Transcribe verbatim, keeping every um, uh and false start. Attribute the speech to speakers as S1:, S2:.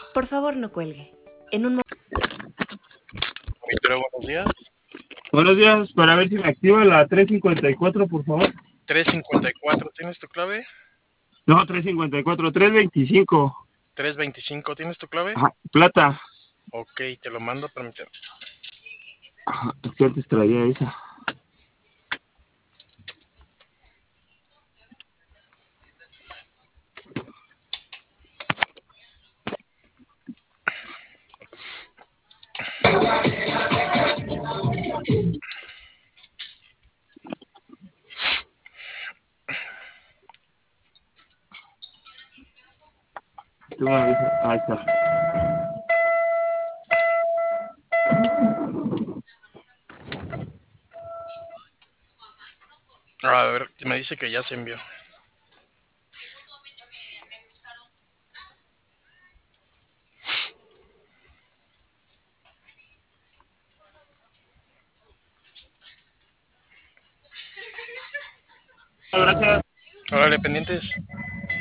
S1: Por favor, no cuelgue. En un momento.
S2: Pero buenos días.
S3: Buenos días, para ver si me activa la tres cincuenta y cuatro, por favor.
S2: tres cincuenta y cuatro, ¿tienes tu clave?
S3: No, tres cincuenta y cuatro, tres veinticinco.
S2: tres veinticinco, ¿tienes tu clave?
S3: Ajá, plata.
S2: Ok, te lo mando, permíteme.
S3: Ajá, es que antes traía esa. Tú me avisas. Ahí está.
S2: A ver, me dice que ya se envió.
S3: Gracias.
S2: Órale, pendientes.